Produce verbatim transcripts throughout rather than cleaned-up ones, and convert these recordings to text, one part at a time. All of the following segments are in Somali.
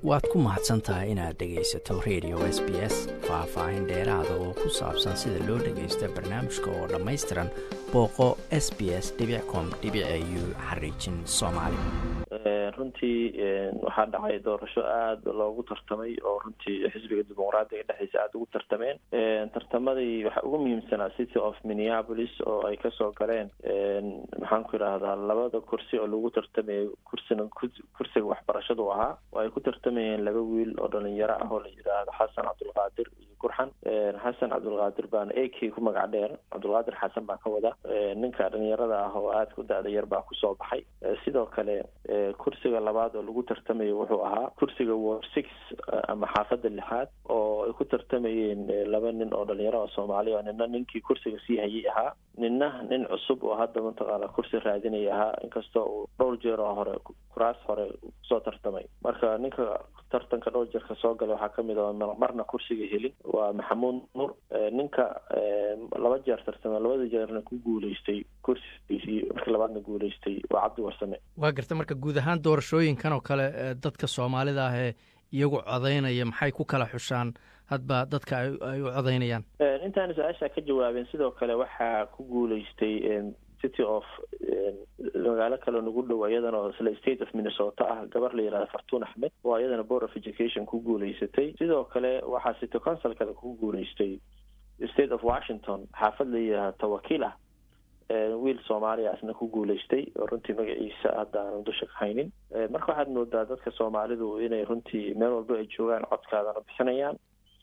waad ku mahadsan tahay inaad dhegaysato radio S B S faah-faahin dheeraada oo ku saabsan sida loo dhagaysto barnaamijka oo dhammaystiran booqo s b s dot com dot a u xariijin soomaali. runtii waxaa dhacay doorasho aada loogu tartamay oo runtii xisbiga dimuqraadiga dhexdiisa aada ugu tartameen. tartamadii waxaa ugu muhiimsanaa city of minneapolis oo ay kasoo galeen maxaan ku idhaahdaa labada kursi oo lagu tartamayay kursina kursiga waxbarashadu ahaa oo ay ku tartamayeen laba wiil oo dhalinyaro ah oo la yidhaahdo xasan cabdulqaadir iyo gurxan. xasan cabdulqaadir baana a k ku magac dheer, cabdulqaadir xasan baan ka wada. ninka dhalinyarada ah oo aada ku da-da yar baa kusoo baxay. sidoo kale kursiga labaad oo lagu tartamayo wuxuu ahaa kursiga ward six ama xaafadda lixaad oo ay ku tartamayeen laba nin oo dhalinyaro oo soomaaliya, nina ninkii kursiga sii hayay ahaa, nina nin cusub oo hadda mataqaana kursi raadinaya ahaa, inkastoo uu dhowr jeer oo hore kuraas hore kusoo tartamay. marka ninka tartanka dhowr jeer ka soo galay waxaa kamid ah marna kursiga helin waa maxamuud nuur. ninka laba jeer tartamay, labada jeerna ku guuleystay kursigiisii, markii labaadna guuleystay waa cabdi warsame. waa garta marka guud ahaan doorashooyinkan oo kale dadka soomaalida ah ee iyagu codaynaya maxay ku kala xushaan hadba dadka ay u codaynayaan? intaana su-aasha ka jawaabeen sidoo kale waxaa ku guuleystay city of magaalo kale nagu dhow iyadana oo isla state of minnesota ah, gabar la yihahda fartuun axmed oo iyadana board of education ku guuleysatay. sidoo kale waxaa city council kale ku guuleystay state of washington, xaafad la yihahda tawakiil ah, wiil soomaaliya isna ku guuleystay oo runtii magaciisa hadda aanan dusha ka haynin. marka waxaad moodaa dadka soomaalidu inay runtii meel walba ay joogaan codkaadana bixinayaan,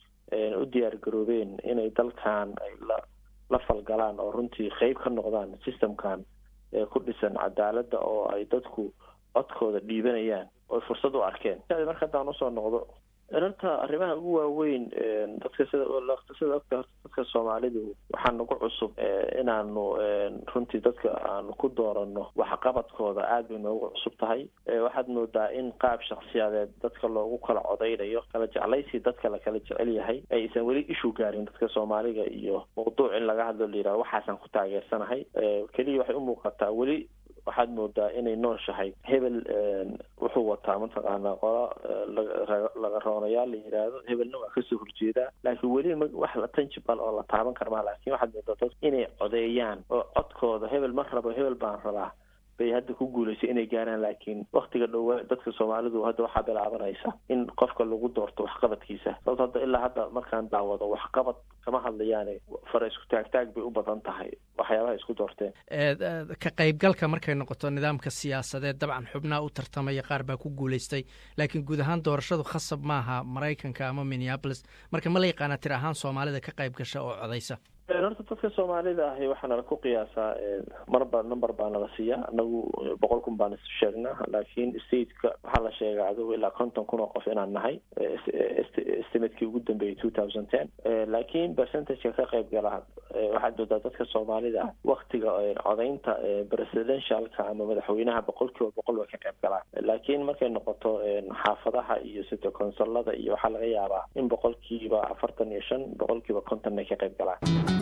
u diyaar garoobeen inay dalkan ay la la falgalaan oo runtii qeyb ka noqdaan systemkan ku dhisan cadaaladda oo ay dadku codkooda dhiibanayaan oo fursad u arkeen. marka haddaan usoo noqdo runta arrimaha ugu waaweyn dadka sida sida ogta dadka soomaalidu waxaa nagu cusub inaanu runtii dadka aanu ku doorano waxqabadkooda aada bay noogu cusub tahay. waxaad moodaa in qaab shaksiyadeed dadka loogu kala codaynayo, kala jeclaysi dadka la kala jecel yahay aysan weli ishu gaarin dadka soomaaliga iyo mawduuc in laga hadlo la yihahdo waxaasaan ku taageersanahay. keliya waxay u muuqataa weli waxaad moodaa inay nooshahay hebel wuxuu wataa mataqaanaa qola laga roonayaal la yidhaahdo, hebelna waa kasoo horjeedaa, laakiin weli wax la tanjibal oo la taaban karmaa. laakiin waxaad moodaa dad inay codeeyaan oo codkooda hebel ma rabo hebel baan rabaa bay hadda ku guulaysay inay gaaraan. laakiin waktiga dhowaa dadka soomaalidu hadda waxaa bilaabanaysa in qofka lagu doorto waxqabadkiisa. sababto hadda ilaa hadda markaan daawado waxqabad kama hadlayaane fara isku taagtaag bay u badan tahay waxyaabaha isku doorteen. ka qaybgalka markay noqoto nidaamka siyaasadeed dabcan xubnaha u tartamaya qaar baa ku guulaystay, laakiin guud ahaan doorashadu khasab maaha maraykanka ama minneapolis. marka ma la yaqaana tir ahaan soomaalida ka qayb gasha oo codaysa? horta dadka soomaalida ahi waxaana ku qiyaasaa marba number baana la siiyaa, anagu boqol kun baan is sheegnaa, laakiin stateka waxaa la sheegaa adigu ilaa konton kun oo qof inaan nahay estimatekii ugu dambeeyay two thousand ten. laakiin percentageka ka qayb gala waxaad moodaa dadka soomaalida ah waktiga codaynta presidentialka ama madaxweynaha boqol kiiba boqol way ka qayb galaan. laakiin markay noqoto xaafadaha iyo city councilada iyo waxaa laga yaabaa in boqol kiiba afartan iyo shan boqol kiiba konton ay ka qayb galaan.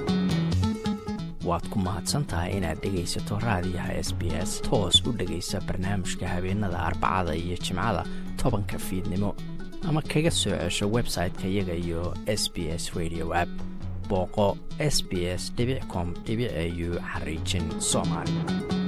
waad ku mahadsan tahay inaad dhegaysato raadiyaha S B S. toos u dhegaysa barnaamijka habeenada arbacada iyo jimcada tobanka fiidnimo ama kaga soo cesho website-ka iyaga iyo S B S radio app. booqo s b s dot com dot a u xariijin soomaali.